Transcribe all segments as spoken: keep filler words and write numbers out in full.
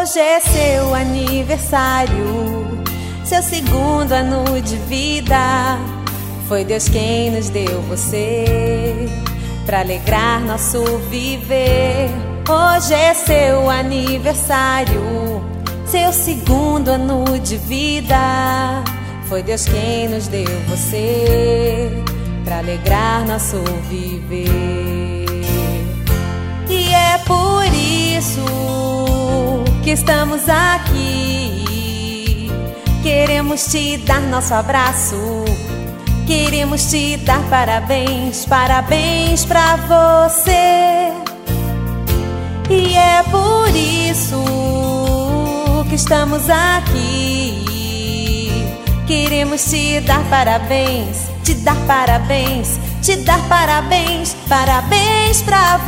Hoje é seu aniversário, seu segundo ano de vida. Foi Deus quem nos deu você, pra alegrar nosso viver. Hoje é seu aniversário, seu segundo ano de vida. Foi Deus quem nos deu você, pra alegrar nosso viver. E é por isso que estamos aqui. Queremos te dar nosso abraço, queremos te dar parabéns, parabéns pra você. E é por isso que estamos aqui. Queremos te dar parabéns, te dar parabéns, te dar parabéns, parabéns pra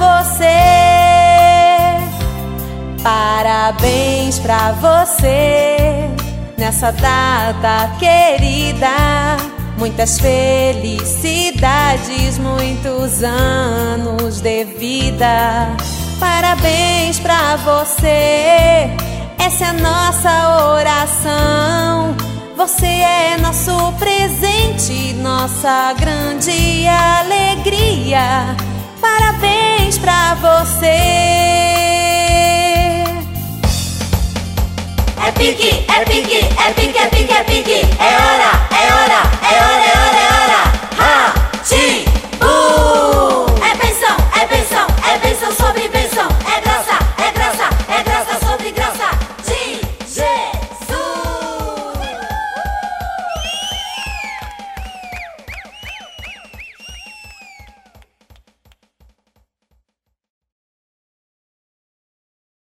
você. Parabéns pra você nessa data querida. Muitas felicidades, muitos anos de vida. Parabéns pra você, essa é a nossa oração. Você é nosso presente, nossa grande alegria. Parabéns pra você. É pique, é pique, é pique, é pique, é pique, é hora.